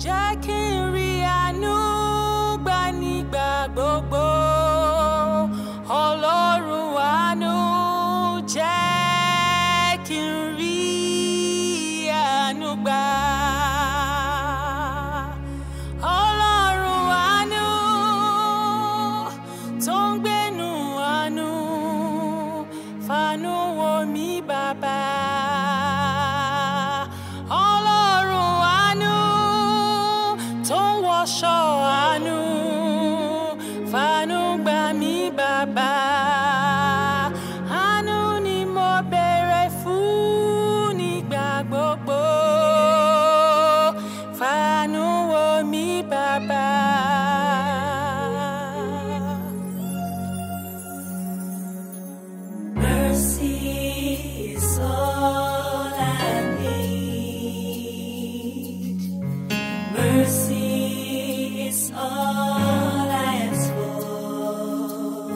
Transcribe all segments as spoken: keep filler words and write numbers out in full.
jẹ́ kí n rí àánú gbà nígbà gbogbo. Ọlọ́run àánú, jẹ́ kí n rí àánú gbà. Ọlọ́run àánú tó ń gbénu àánú, fàánú wò mí bàbá. Ọlọ́run àánú tó ń wọṣọ àánú, fàánú gbà mí bàbá. Àánú ni mo béèrè fún nígbà gbogbo, fàánú wò mí bàbá. Mercy is all I need. Mercy is all I ask for.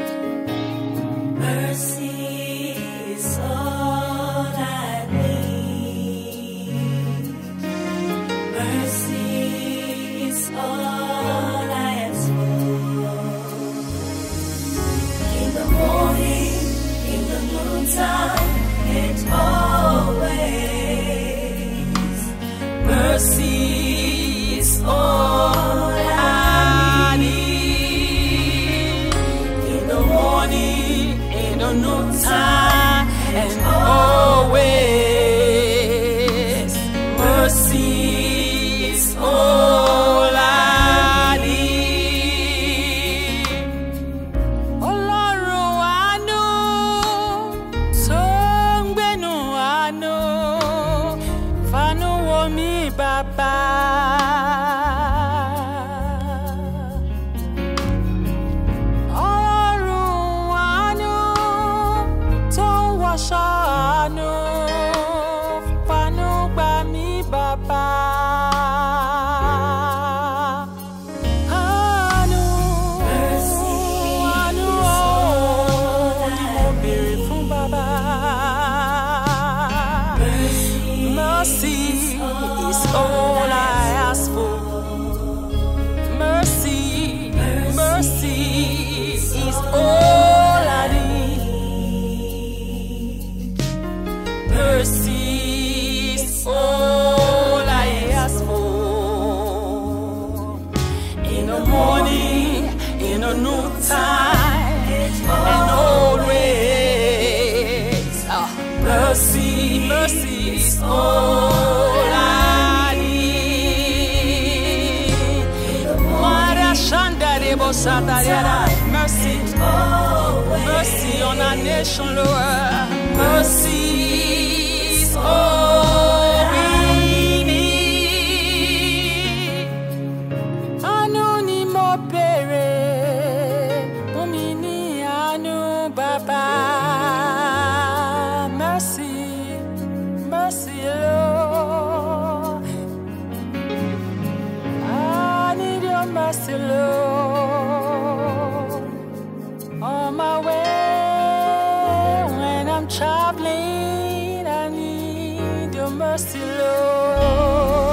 Mercy is all I need. Mercy is all I ask for. In the morning, in the noontime, and always, mercy is all I need. In the morning, in the noontime, and always, mercy is all I need. Ọlọ́run àánú tó ń gbénu àánú, fàánú wò mí bàbá. Ọlọ́run àánú tó ń wọṣọ àánú, fàánú gbà mí bàbá. Àánú, àánú ó ni mo béèrè fún bàbá. Mercy is all I ask for. Mercy, mercy is all I need. Mercy is all I ask for. In the morning, in the noontime, and always. Ah, mercy, mercy is all I need. Mara Shanda Rebo Satariara. Mercy, mercy on our nation, Lord. Mercy is all we need. Àánú ni mo béèrè, fún mi ní àánú bàbá. Mercy, mercy, Lord. I need your mercy, Lord. On my way, when I'm traveling, I need your mercy, Lord.